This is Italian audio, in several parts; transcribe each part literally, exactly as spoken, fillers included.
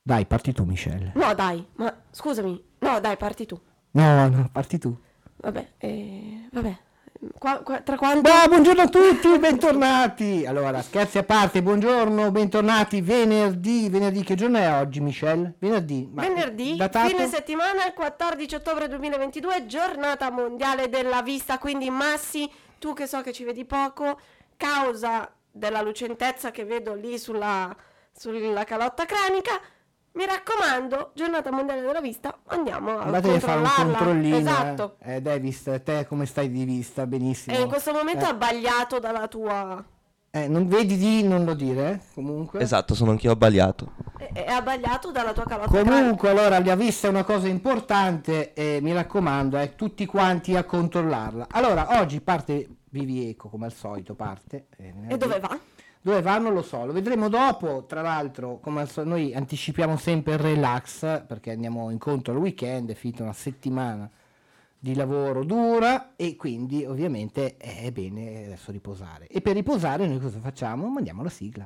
Dai, parti tu, Michelle. No, dai, ma scusami. No, dai, parti tu. No, no, parti tu. Vabbè, eh, vabbè. Qua, qua, tra quanto... Bah, buongiorno a tutti, bentornati. Allora, scherzi a parte, buongiorno, bentornati. Venerdì, venerdì, che giorno è oggi, Michelle? Venerdì. Ma Venerdì, datato? fine settimana, quattordici ottobre duemilaventidue, giornata mondiale della vista. Quindi, Massi, tu che so che ci vedi poco, causa della lucentezza che vedo lì sulla, sulla calotta cranica, mi raccomando, giornata mondiale della vista, andiamo a Andate a fare un controllarla. controllino. Esatto. Eh, eh Davis, te come stai di vista? Benissimo. E in questo momento Eh. abbagliato dalla tua... Eh, non vedi di non lo dire, eh? Comunque. Esatto, sono anch'io abbagliato. È, è abbagliato dalla tua calotta Comunque, allora, la vista è una cosa importante e mi raccomando, eh, tutti quanti a controllarla. Allora, oggi parte Vivieco, come al solito, parte. Eh, E dove va? Dove va non lo so, lo vedremo dopo. Tra l'altro, come al solito, noi anticipiamo sempre il relax perché andiamo incontro al weekend, è finita una settimana di lavoro dura e quindi ovviamente è bene adesso riposare. E per riposare noi cosa facciamo? Mandiamo la sigla.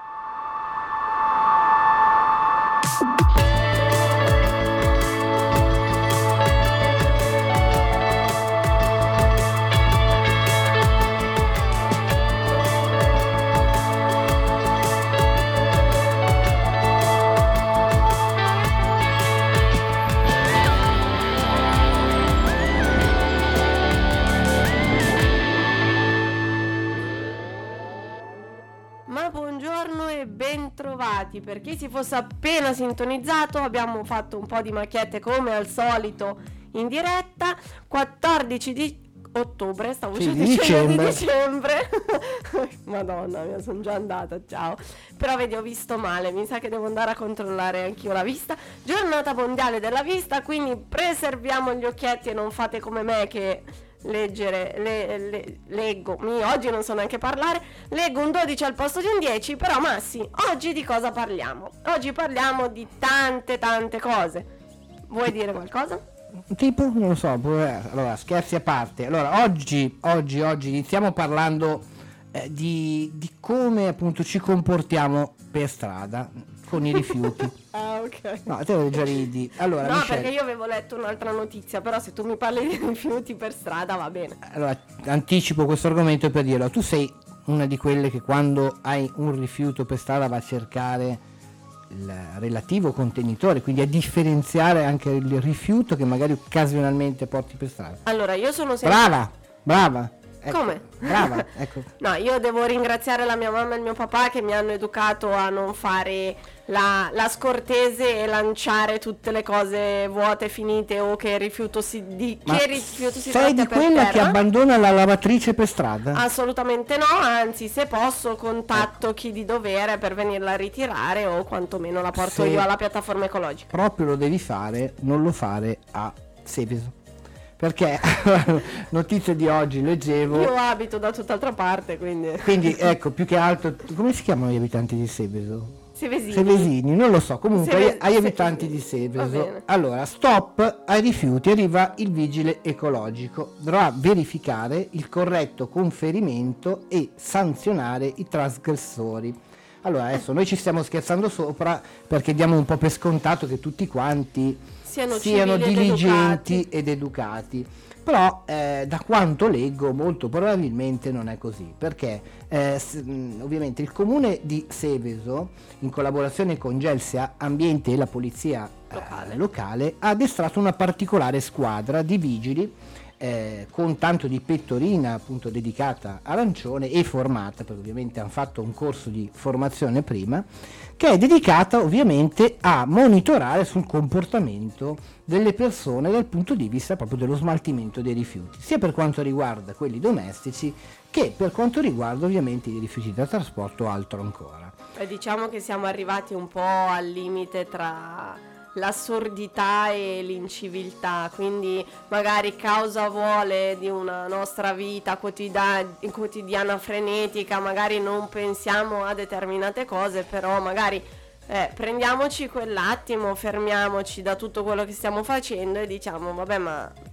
Ma buongiorno e bentrovati. Per chi si fosse appena sintonizzato, abbiamo fatto un po' di macchiette come al solito in diretta. quattordici di ottobre, stavo Sì, già di dicendo di dicembre. dicembre. Madonna mia, sono già andata, ciao. Però vedi, ho visto male, mi sa che devo andare a controllare anch'io la vista. Giornata mondiale della vista, quindi preserviamo gli occhietti e non fate come me che... leggere, le, le, leggo, mi, oggi non so neanche parlare, leggo un dodici al posto di un dieci, però Massi, oggi di cosa parliamo? Oggi parliamo di tante tante cose. Vuoi dire qualcosa? Tipo, non lo so, pure- allora scherzi a parte. Allora, oggi, oggi, oggi iniziamo parlando eh, di, di come appunto ci comportiamo per strada con i rifiuti. Ah, ok. No, te già ridi. Allora, No, Michelle, perché io avevo letto un'altra notizia, però se tu mi parli di rifiuti per strada va bene. allora, anticipo questo argomento per dirlo. Tu sei una di quelle che quando hai un rifiuto per strada va a cercare il relativo contenitore, quindi a differenziare anche il rifiuto che magari occasionalmente porti per strada. Allora, io sono sempre... Brava, brava. Ecco, Come? Brava, ecco. No, io devo ringraziare la mia mamma e il mio papà che mi hanno educato a non fare la, la scortese e lanciare tutte le cose vuote, finite o che il rifiuto si, di, Ma che il rifiuto si sei trovi di per quella che terra. abbandona la lavatrice per strada? Assolutamente no, anzi se posso contatto chi di dovere per venirla a ritirare o quantomeno la porto Se- io alla piattaforma ecologica. Proprio lo devi fare, non lo fare a Seveso. Perché notizie di oggi leggevo. Io abito da tutt'altra parte, quindi... Quindi ecco, più che altro, come si chiamano gli abitanti di Seveso? Sevesini. Sevesini, non lo so, comunque Seve- ai, agli Se- abitanti di Va Seveso. bene. Allora, stop ai rifiuti, arriva il vigile ecologico, dovrà verificare il corretto conferimento e sanzionare i trasgressori. Allora, adesso noi ci stiamo scherzando sopra perché diamo un po' per scontato che tutti quanti Siano siano civili ed diligenti educati. ed educati. Però eh, da quanto leggo molto probabilmente non è così, perché eh, s- mh, ovviamente il comune di Seveso, in collaborazione con Gelsia Ambiente e la polizia eh, Locale. locale, ha addestrato una particolare squadra di vigili eh, con tanto di pettorina appunto dedicata arancione e formata, perché ovviamente hanno fatto un corso di formazione prima, che è dedicata ovviamente a monitorare sul comportamento delle persone dal punto di vista proprio dello smaltimento dei rifiuti, sia per quanto riguarda quelli domestici che per quanto riguarda ovviamente i rifiuti da trasporto o altro ancora. E diciamo che siamo arrivati un po' al limite tra l'assurdità e l'inciviltà, quindi magari causa vuole di una nostra vita quotida- quotidiana frenetica, magari non pensiamo a determinate cose, però magari eh, prendiamoci quell'attimo, fermiamoci da tutto quello che stiamo facendo e diciamo vabbè, ma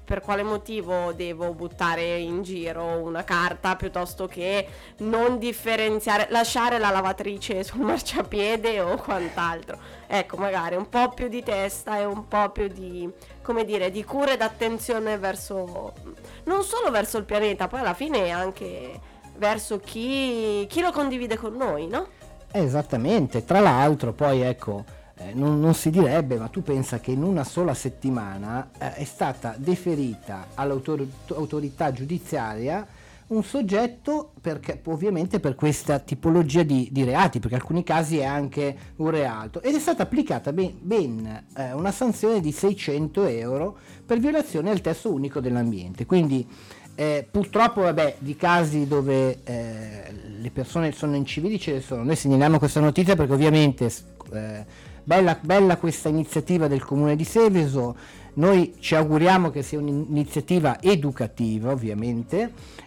per quale motivo devo buttare in giro una carta piuttosto che non differenziare, lasciare la lavatrice sul marciapiede o quant'altro. Ecco, magari un po' più di testa e un po' più di, come dire, di cura ed attenzione verso, non solo verso il pianeta, poi alla fine anche verso chi, chi lo condivide con noi, no? Esattamente, tra l'altro poi ecco, eh, non, non si direbbe, ma tu pensa che in una sola settimana eh, è stata deferita all'autorità giudiziaria un soggetto, perché ovviamente per questa tipologia di, di reati, perché in alcuni casi è anche un reato, ed è stata applicata ben, ben eh, una sanzione di seicento euro per violazione al testo unico dell'ambiente. Quindi eh, purtroppo vabbè, di casi dove eh, le persone sono incivili ce ne sono. Noi segnaliamo questa notizia perché ovviamente eh, bella, bella questa iniziativa del comune di Seveso. Noi ci auguriamo che sia un'iniziativa educativa, ovviamente,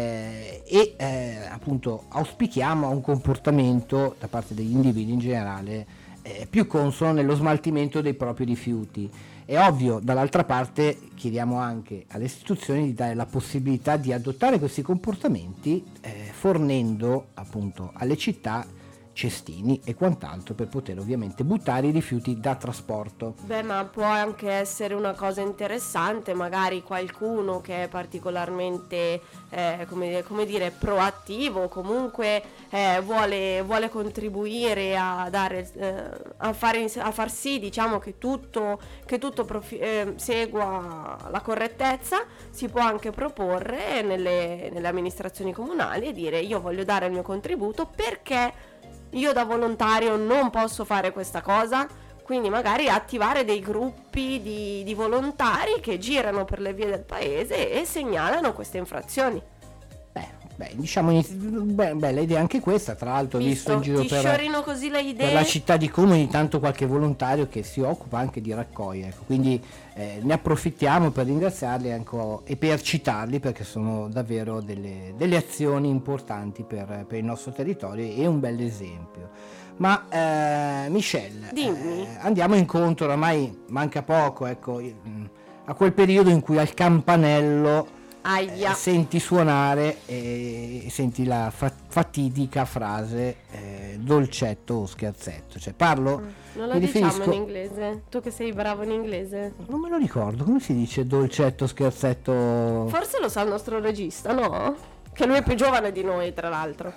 eh, e eh, appunto auspichiamo a un comportamento da parte degli individui in generale eh, più consono nello smaltimento dei propri rifiuti. È ovvio, dall'altra parte chiediamo anche alle istituzioni di dare la possibilità di adottare questi comportamenti eh, fornendo appunto alle città cestini e quant'altro per poter ovviamente buttare i rifiuti da trasporto. Beh, ma può anche essere una cosa interessante, magari qualcuno che è particolarmente eh, come, come dire proattivo, comunque eh, vuole, vuole contribuire a dare eh, a, fare, a far sì, diciamo, che tutto, che tutto profi- eh, segua la correttezza. Si può anche proporre nelle, nelle amministrazioni comunali e dire: io voglio dare il mio contributo perché io da volontario non posso fare questa cosa, quindi magari attivare dei gruppi di, di volontari che girano per le vie del paese e segnalano queste infrazioni. Beh, beh diciamo, beh, bella idea anche questa, tra l'altro visto, visto in giro ti per, sciorino così le idee. per la città di Como ogni tanto qualche volontario che si occupa anche di raccogliere, ecco, quindi eh, ne approfittiamo per ringraziarli anche, e per citarli perché sono davvero delle, delle azioni importanti per, per il nostro territorio e un bel esempio. Ma eh, Michelle, dimmi. Eh, andiamo incontro, oramai manca poco, ecco, a quel periodo in cui al campanello Eh, senti suonare e senti la fa- fatidica frase eh, dolcetto o scherzetto, cioè parlo mm, non la diciamo riferisco... in inglese, tu che sei bravo in inglese. Non me lo ricordo, come si dice dolcetto, scherzetto? Forse lo sa il nostro regista, no? Che lui è più giovane di noi, tra l'altro.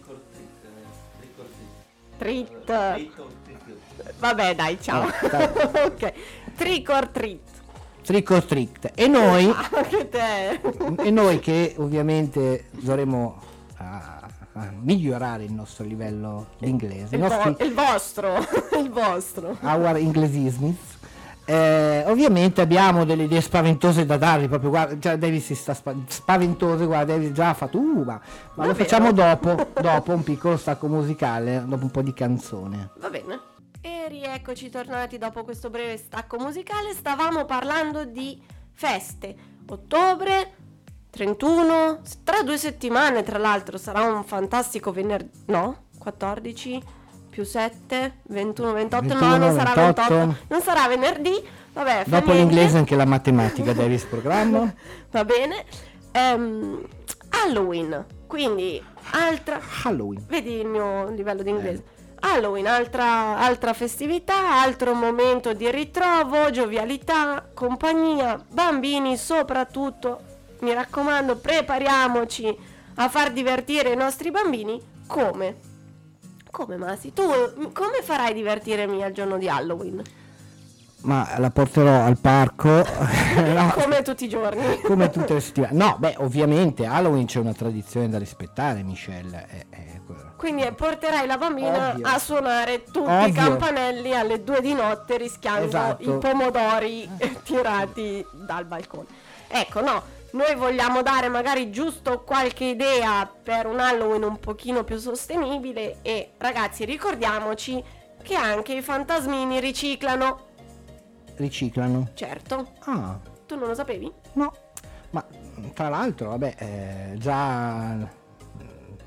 Trick vabbè dai, ciao. Oh, ok, trick or treat. Trick or treat. E noi anche te. E noi che ovviamente dovremo a, a migliorare il nostro livello di inglese, il, nostri, vo- il vostro il vostro our inglesismi, eh, ovviamente abbiamo delle idee spaventose da darvi, proprio guarda, già David si sta spa- spaventose, guarda, David già ha fatto uh, ma, ma lo facciamo dopo dopo un piccolo stacco musicale, dopo un po' di canzone. Va bene. E rieccoci tornati dopo questo breve stacco musicale. Stavamo parlando di feste. Ottobre trentuno, tra due settimane tra l'altro sarà un fantastico venerdì, no? quattordici più sette, ventuno, ventotto, ventuno, no, non sarà ventotto, ventotto, non sarà venerdì. Vabbè, dopo l'inglese anche la matematica, Davis programma. Va bene. Um, Halloween, quindi altra Halloween. Vedi il mio livello di inglese. Eh. Halloween, altra, altra festività, altro momento di ritrovo, giovialità, compagnia, bambini soprattutto. Mi raccomando, prepariamoci a far divertire i nostri bambini. Come? Come Masi? Tu come farai divertirmi al giorno di Halloween? Ma la porterò al parco no, come tutti i giorni, come tutte le settimane. No, beh, ovviamente Halloween c'è una tradizione da rispettare, Michelle. È, è Quindi porterai la bambina Ovvio. a suonare tutti Ovvio. i campanelli alle due di notte rischiando esatto. i pomodori tirati dal balcone. Ecco, no, noi vogliamo dare magari giusto qualche idea per un Halloween un pochino più sostenibile e ragazzi ricordiamoci che anche i fantasmini riciclano. Riciclano? Certo. Ah. Tu non lo sapevi? No, ma tra l'altro vabbè eh, già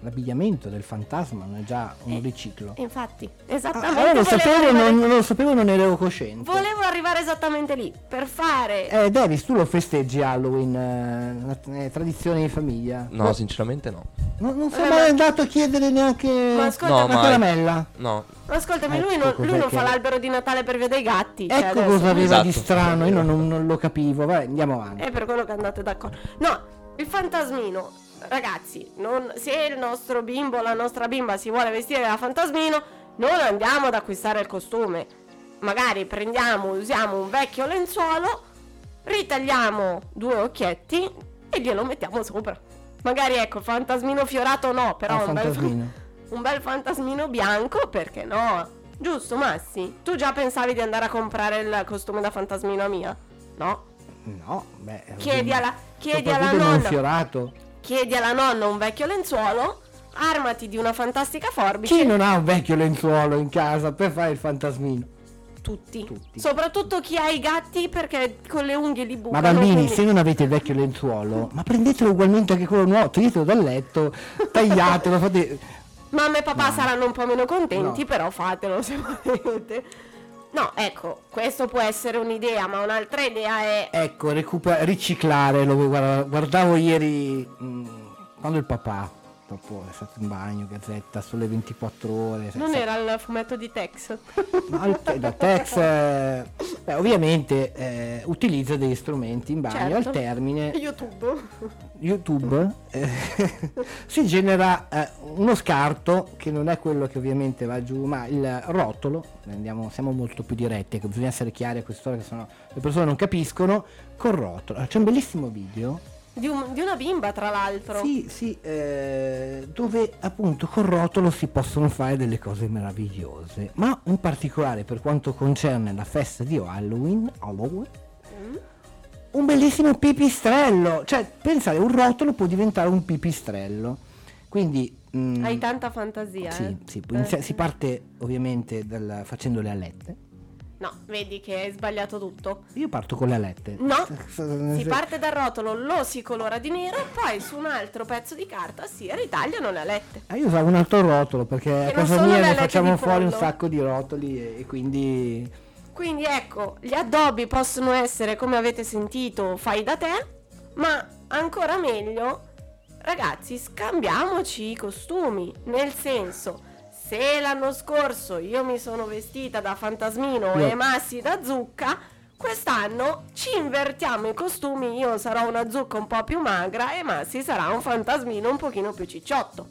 l'abbigliamento del fantasma non è già un Eh, riciclo? Infatti, Ah, esattamente. allora lo volevo sapevo, arrivare- non, non lo sapevo, non ero cosciente. Volevo arrivare esattamente lì, per fare... Eh, Davis, tu lo festeggi Halloween, eh, una- eh, tradizione di famiglia? No, sinceramente no. No, non sei Eh, mai ma- andato a chiedere neanche Ma ascolta, No, una mai. caramella? No. ascoltami, lui Ecco non, cos'è lui non che- fa l'albero di Natale per via dei gatti. cioè, Ecco adesso- cosa aveva di Esatto. strano, io non, non- non lo capivo. Vabbè, andiamo avanti. È per quello che andate d'accordo. No, il fantasmino, ragazzi, non- se il nostro bimbo o la nostra bimba si vuole vestire da fantasmino, non andiamo ad acquistare il costume. Magari prendiamo, usiamo un vecchio lenzuolo, ritagliamo due occhietti e glielo mettiamo sopra. Magari ecco, il fantasmino fiorato no, però Ah, un bel, fantasmino. un bel fantasmino bianco, perché no? Giusto, Massi? Tu già pensavi di andare a comprare il costume da fantasmino a Mia? No? No, beh. Chiedi alla, chiedi alla soprattutto non nonna, fiorato. chiedi alla nonna un vecchio lenzuolo, armati di una fantastica forbice. Chi non ha un vecchio lenzuolo in casa per fare il fantasmino? Tutti. Tutti. Soprattutto chi ha i gatti, perché con le unghie li bucano. Ma bambini, quindi- se non avete il vecchio lenzuolo, ma prendetelo ugualmente anche quello nuovo, toglietelo dal letto, tagliatelo, fate... Mamma e papà No. saranno un po' meno contenti, No. però fatelo se volete. No, ecco, questo può essere un'idea, ma un'altra idea è... Ecco, recupera- riciclare, lo guarda- guardavo ieri mh, quando il papà, dopo è stato in bagno, gazzetta, sulle ventiquattro ore. se- Non se- era il fumetto di Tex. No, il te- da Tex, eh, beh, ovviamente eh, utilizza degli strumenti in bagno, Certo. al termine YouTube. YouTube eh, si genera eh, uno scarto che non è quello che ovviamente va giù, ma il rotolo. Andiamo, siamo molto più diretti, che bisogna essere chiari a quest'ora, che sennò le persone non capiscono. Col rotolo c'è un bellissimo video. Di, un- di una bimba, tra l'altro. Sì, sì, eh, dove appunto col rotolo si possono fare delle cose meravigliose, ma in particolare per quanto concerne la festa di Halloween, Halloween Mm. un bellissimo pipistrello, cioè pensare un rotolo può diventare un pipistrello, quindi mm, Hai tanta fantasia, sì, eh? sì, Eh. inizia- si parte ovviamente dal, facendo le alette. No, vedi che hai sbagliato tutto. Io parto con le alette. No, S- si parte dal rotolo, lo si colora di nero e poi su un altro pezzo di carta si ritagliano le alette. Ah, io usavo un altro rotolo perché a non casa sono mia le ne alette facciamo di fuori un pollo. sacco di rotoli e, e quindi Quindi ecco, gli addobbi possono essere, come avete sentito, fai da te, ma ancora meglio, ragazzi, scambiamoci i costumi, nel senso, se l'anno scorso io mi sono vestita da fantasmino Io- e Massi da zucca, quest'anno ci invertiamo i costumi, io sarò una zucca un po' più magra e Massi sarà un fantasmino un pochino più cicciotto.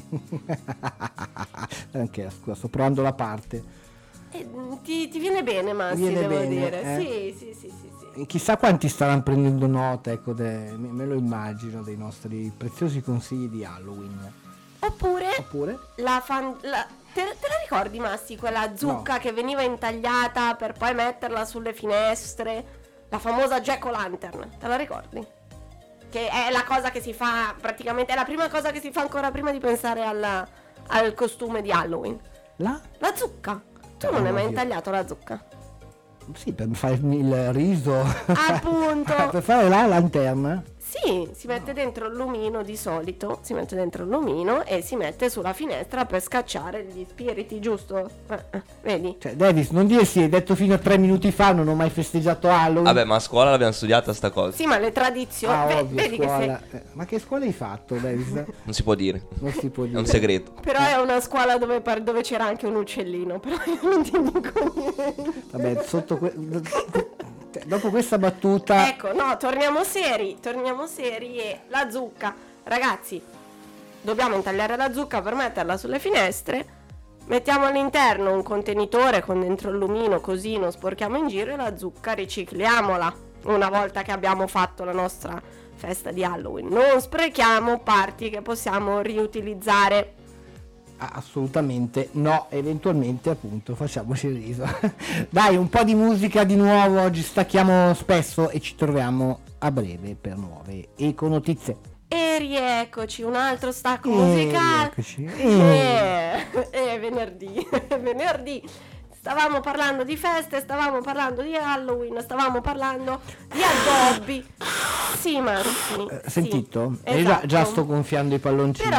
anche scusa, sto provando la parte. E, mm, ti, ti viene bene, Massi, Viene devo bene, dire. eh? Sì, sì, sì, sì, sì. E chissà quanti staranno prendendo nota, ecco, de- me, me lo immagino, dei nostri preziosi consigli di Halloween. Oppure Oppure? la fan... la- te, te la ricordi, Massi, quella zucca No. che veniva intagliata per poi metterla sulle finestre? La famosa Jack-o'-lantern, te la ricordi? Che è la cosa che si fa praticamente, è la prima cosa che si fa ancora prima di pensare alla- al costume di Halloween. La? La zucca. Tu No, non hai mai oddio. intagliato la zucca? Sì, per fare il riso. Appunto. per fare la lanterna. Sì, si mette dentro il lumino di solito, si mette dentro il lumino e si mette sulla finestra per scacciare gli spiriti, giusto? Eh, eh, vedi? Cioè, Davis, non dire sì, hai detto fino a tre minuti fa, non ho mai festeggiato Halloween. Vabbè, ma a scuola l'abbiamo studiata sta cosa. Sì, ma le tradizioni... Ah, ve- ovvio, vedi che scuola. sei... Eh, ma che scuola hai fatto, Davis? Non si può dire. Non si può È dire. un segreto. Però è una scuola dove, par- dove c'era anche un uccellino, però io non ti dico niente. Vabbè, sotto que- cioè, dopo questa battuta... Ecco, no, torniamo seri, torniamo seri e la zucca. Ragazzi, dobbiamo intagliare la zucca per metterla sulle finestre. Mettiamo all'interno un contenitore con dentro il lumino, così non sporchiamo in giro, e la zucca ricicliamola una volta che abbiamo fatto la nostra festa di Halloween. Non sprechiamo parti che possiamo riutilizzare. Ah, assolutamente no, eventualmente appunto facciamoci il riso. Dai, un po' di musica di nuovo, oggi stacchiamo spesso e ci troviamo a breve per nuove econotizie. E rieccoci, un altro stacco E musicale. rieccoci. E è venerdì, è venerdì. Stavamo parlando di feste, stavamo parlando di Halloween, stavamo parlando di addobbi. Sì, Marzi. Eh, sì, Sentito? Eh, già, esatto. già sto gonfiando i palloncini. Però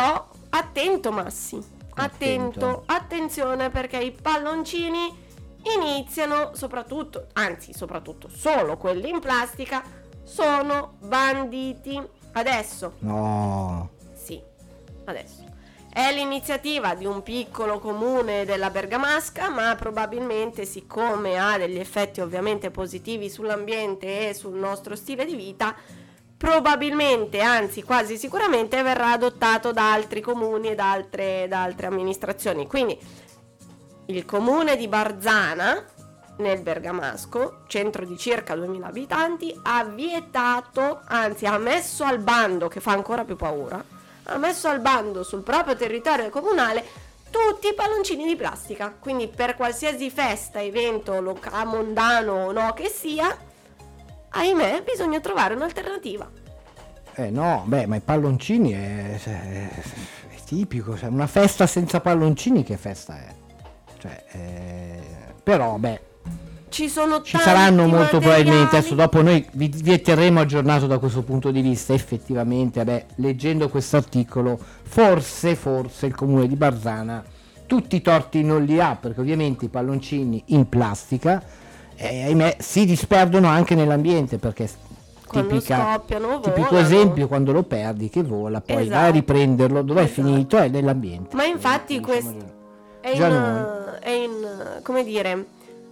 attento Massi, attento, Attento. attenzione, perché i palloncini iniziano, soprattutto, anzi soprattutto solo quelli in plastica, sono banditi. Adesso, No. sì, adesso. È l'iniziativa di un piccolo comune della Bergamasca, ma probabilmente, siccome ha degli effetti ovviamente positivi sull'ambiente e sul nostro stile di vita, probabilmente, anzi quasi sicuramente, verrà adottato da altri comuni e da altre, da altre amministrazioni. Quindi il comune di Barzana, nel Bergamasco, centro di circa duemila abitanti, ha vietato, anzi ha messo al bando, che fa ancora più paura, ha messo al bando sul proprio territorio comunale tutti i palloncini di plastica. Quindi per qualsiasi festa, evento, locale, mondano o no che sia, ahimè, bisogna trovare un'alternativa. Eh no, beh, ma i palloncini è, è, è tipico, cioè, una festa senza palloncini che festa è? Cioè, eh, però, beh, Ci sono ci tanti saranno molto materiali. probabilmente, adesso dopo noi vi, vi terremo aggiornato da questo punto di vista. Effettivamente, beh, leggendo questo articolo, forse, forse il comune di Barzana tutti i torti non li ha, perché ovviamente i palloncini in plastica, eh, ahimè, si disperdono anche nell'ambiente, perché Quando tipica, scoppiano, tipico volano. esempio, quando lo perdi che vola, poi vai a Esatto. riprenderlo, dov'è Esatto. finito? È nell'ambiente. Ma infatti Eh, quest- diciamo è Già in, noi. è in, come dire,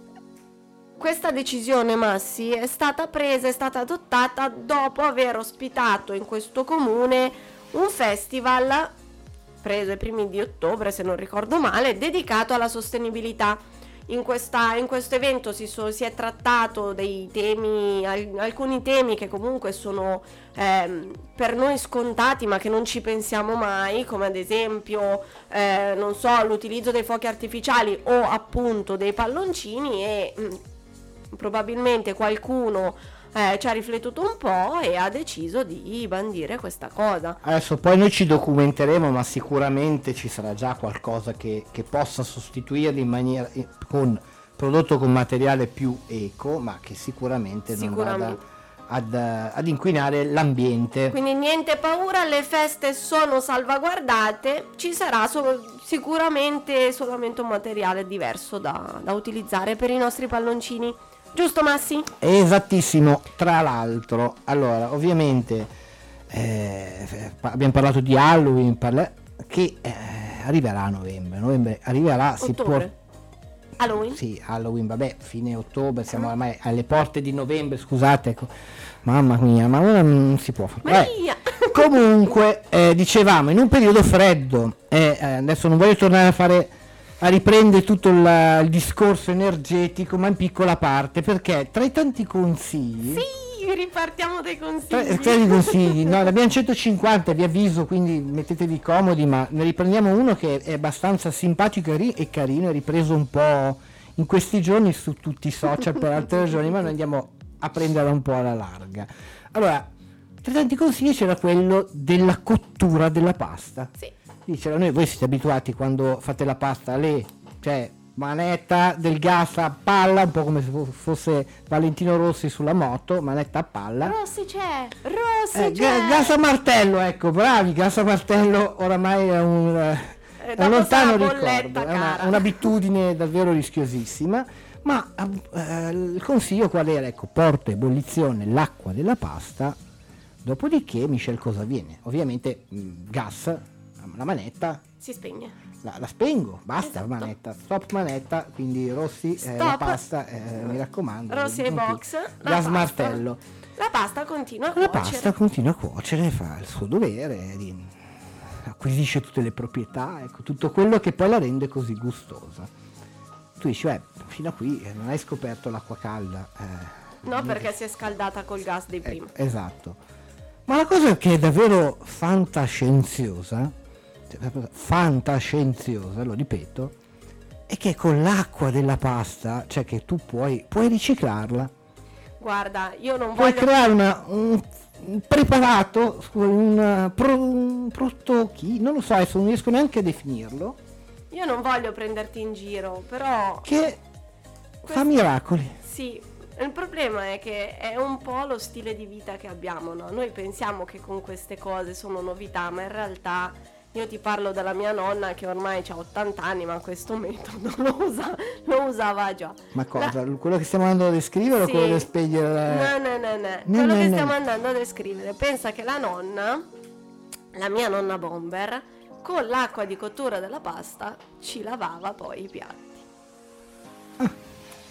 questa decisione, Massi, è stata presa, è stata adottata dopo aver ospitato in questo comune un festival preso ai primi di ottobre, se non ricordo male, dedicato alla sostenibilità. In, questa, in questo evento si, so- si è trattato dei temi, al- alcuni temi che comunque sono ehm, per noi scontati, ma che non ci pensiamo mai, come ad esempio eh, non so, l'utilizzo dei fuochi artificiali o appunto dei palloncini, e mh, probabilmente qualcuno eh, ci ha riflettuto un po' e ha deciso di bandire questa cosa. Adesso poi noi ci documenteremo, ma sicuramente ci sarà già qualcosa che, che possa sostituirli in maniera eh, con prodotto con materiale più eco, ma che sicuramente, non Sicuramente. vada ad, ad inquinare l'ambiente. Quindi niente paura, le feste sono salvaguardate, ci sarà so- sicuramente solamente un materiale diverso da, da utilizzare per i nostri palloncini. Giusto Massi? Esattissimo. Tra l'altro, allora, ovviamente eh, pa- abbiamo parlato di Halloween, parla- che eh, arriverà a novembre. Novembre arriverà, si può. Ottobre. Halloween? Sì, Halloween, vabbè, fine ottobre, siamo ormai alle porte di novembre, scusate, ecco. Mamma mia, ma ora non si può fare. Vabbè. Maria! Comunque, eh, dicevamo, in un periodo freddo, eh, eh, adesso non voglio tornare a fare, a riprendere tutto il, il discorso energetico, ma in piccola parte, perché tra i tanti consigli... Sì, ripartiamo dai Tra, consigli. tra i consigli, no, ne abbiamo centocinquanta, vi avviso, quindi mettetevi comodi, ma ne riprendiamo uno che è abbastanza simpatico e, ri- e carino, è ripreso un po' in questi giorni su tutti i social per altre ragioni, ma noi andiamo a prenderla un po' alla larga. Allora, tra i tanti consigli c'era quello della cottura della pasta. Sì. Diceva, noi voi siete abituati quando fate la pasta, le, cioè manetta del gas a palla, un po' come se fo- fosse Valentino Rossi sulla moto, manetta a palla. Rossi c'è! Rossi Eh, c'è! ga- gas a martello, ecco, bravi, gas a martello oramai è un, eh, Eh, è un dopo lontano sarà ricordo, bolletta è una- cara. un'abitudine davvero rischiosissima, ma eh, il consiglio qual era? Ecco, porto a ebollizione l'acqua della pasta, dopodiché, Michel, cosa avviene? Ovviamente mh, gas, la manetta, Si spegne. la, la spengo, basta Esatto. la manetta, stop manetta, quindi Rossi, eh, Stop. la pasta, eh, mi raccomando. Rossi ai non più. box. la Gas pasta. martello. La pasta continua a La cuocere. pasta continua a cuocere, fa il suo dovere, di- acquisisce tutte le proprietà, ecco, tutto quello che poi la rende così gustosa. Tu dici, eh, fino a qui eh, non hai scoperto l'acqua calda. eh, No, perché si è scaldata col gas dei ecco, prima. esatto. Ma la cosa che è davvero fantascienziosa, cioè, proprio fantascienziosa, lo ripeto, è che con l'acqua della pasta, cioè che tu puoi, puoi riciclarla. Guarda, io non Puoi voglio... creare una, un un preparato, scusa, un, pro, un prodotto chi? Non lo so, adesso non riesco neanche a definirlo, Io non voglio prenderti in giro, però... che fa miracoli. Sì, il problema è che è un po' lo stile di vita che abbiamo, no? Noi pensiamo che con queste cose sono novità, ma in realtà Io ti parlo della mia nonna che ormai ha ottanta anni, ma questo metodo lo, usa, lo usava già. Ma cosa? La... Quello che stiamo andando a descrivere sì. o quello di spegnere? No, no, no, no. no quello no, che no. stiamo andando a descrivere. Pensa che la nonna, la mia nonna Bomber, con l'acqua di cottura della pasta ci lavava poi i piatti. Ah.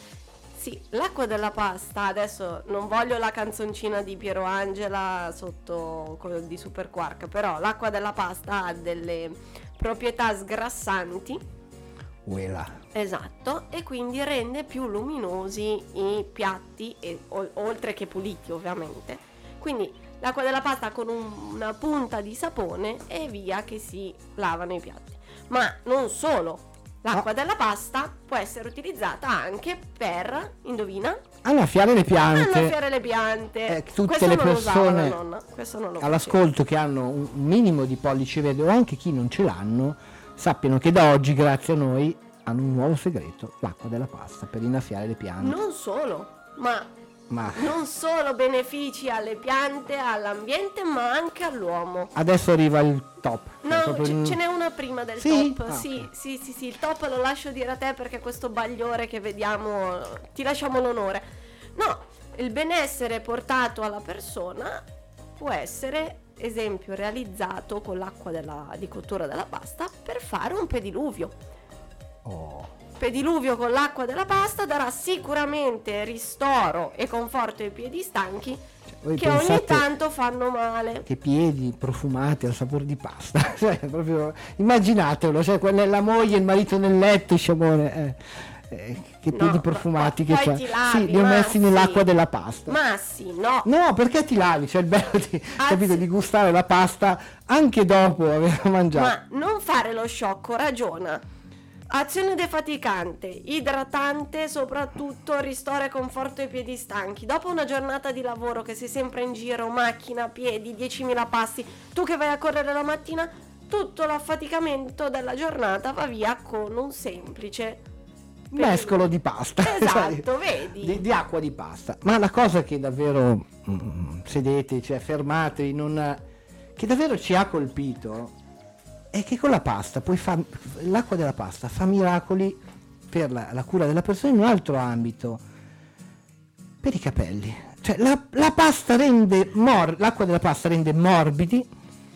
Sì, l'acqua della pasta, adesso non voglio la canzoncina di Piero Angela sotto di Super Quark, però l'acqua della pasta ha delle proprietà sgrassanti. Uela. Esatto, e quindi rende più luminosi i piatti, e, o, oltre che puliti ovviamente. Quindi l'acqua della pasta con un, una punta di sapone e via che si lavano i piatti. Ma non solo. L'acqua della pasta può essere utilizzata anche per, indovina? Annaffiare le piante. Annaffiare le piante. Eh, tutte Questo le non lo usava la persone nonna, questo non lo all'ascolto che hanno un minimo di pollice verde o anche chi non ce l'hanno, sappiano che da oggi, grazie a noi, hanno un nuovo segreto: l'acqua della pasta per innaffiare le piante. Non solo, ma... Ma non solo benefici alle piante, all'ambiente, ma anche all'uomo. adesso arriva il top. No, Proprio ce, in- ce n'è una prima del Sì? top. Ah, sì, ok. sì, sì, sì, il top lo lascio dire a te perché questo bagliore che vediamo, ti lasciamo l'onore. No, il benessere portato alla persona può essere, esempio, realizzato con l'acqua della, di cottura della pasta per fare un pediluvio. Oh. Pediluvio con l'acqua della pasta darà sicuramente ristoro e conforto ai piedi stanchi, Voi che ogni pensate tanto fanno male. che piedi profumati al sapore di pasta, cioè, proprio immaginatelo, cioè quella è la moglie, il marito nel letto, il sciamone, eh, eh, che No, piedi ma profumati poi che c'è. ti lavi, Sì, li ho ma messi sì. nell'acqua della pasta. Ma sì, no. No, perché ti lavi? Cioè il bello di, capito, di gustare la pasta anche dopo averla mangiata. Ma non fare lo sciocco, ragiona. Azione defaticante, idratante, soprattutto ristoro e conforto ai piedi stanchi. Dopo una giornata di lavoro che sei sempre in giro, macchina, piedi, diecimila passi, tu che vai a correre la mattina, tutto l'affaticamento della giornata va via con un semplice Mescolo di pasta. Esatto, Cioè, vedi? Di, di acqua di pasta. Ma la cosa che davvero mm, sedete, cioè fermatevi, non, che davvero ci ha colpito è che con la pasta puoi fare, l'acqua della pasta fa miracoli per la, la cura della persona in un altro ambito, per i capelli. Cioè la, la pasta rende mor- l'acqua della pasta rende morbidi,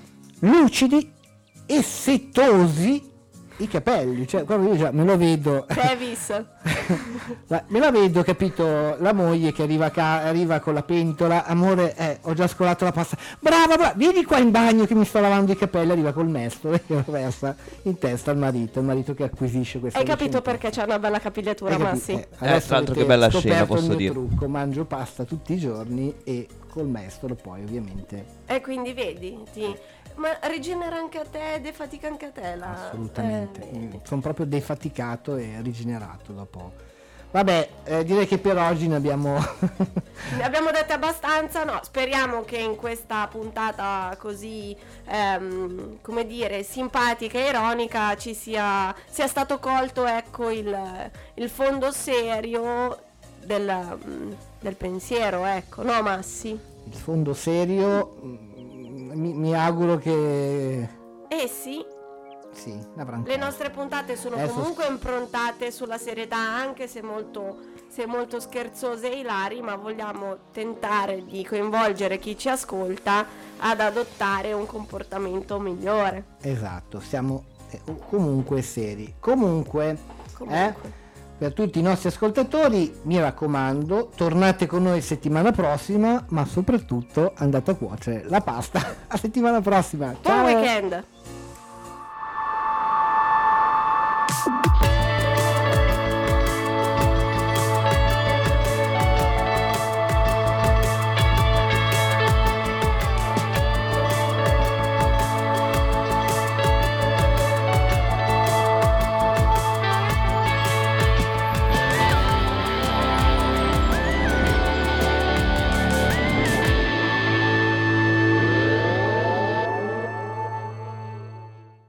lucidi e setosi i capelli, cioè proprio io già me lo vedo. Davis. La- me la vedo, capito, la moglie che arriva, ca- arriva con la pentola, amore, eh, ho già scolato la pasta, brava, brava, vieni qua in bagno che mi sto lavando i capelli, arriva col mestolo e lo versa in testa al marito, il marito che acquisisce questa Hai capito licenza. perché c'è una bella capigliatura, Hai ma capito? sì. Eh, tra adesso l'altro avete che bella scena, scoperto posso il mio dire. trucco, mangio pasta tutti i giorni e col mestolo poi ovviamente. E quindi vedi, ti... ma rigenera anche a te, defatica anche a te la... Assolutamente, eh, vedi. sono proprio defaticato e rigenerato dopo. Vabbè, eh, direi che per oggi ne abbiamo Ne abbiamo dette abbastanza, no, speriamo che in questa puntata così, ehm, come dire, simpatica e ironica ci sia, sia stato colto, ecco, il, il fondo serio del, del pensiero, ecco, no Massi? il fondo serio. mm, Mi, mi auguro che Eh sì, sì, avranno le nostre puntate sono Adesso- comunque improntate sulla serietà, anche se molto, se molto scherzose e ilari, ma vogliamo tentare di coinvolgere chi ci ascolta ad adottare un comportamento migliore. Esatto, siamo eh, comunque seri. Comunque, Comunque. eh, per tutti i nostri ascoltatori, mi raccomando, tornate con noi settimana prossima, ma soprattutto andate a cuocere la pasta. A settimana prossima. Buon Ciao. weekend!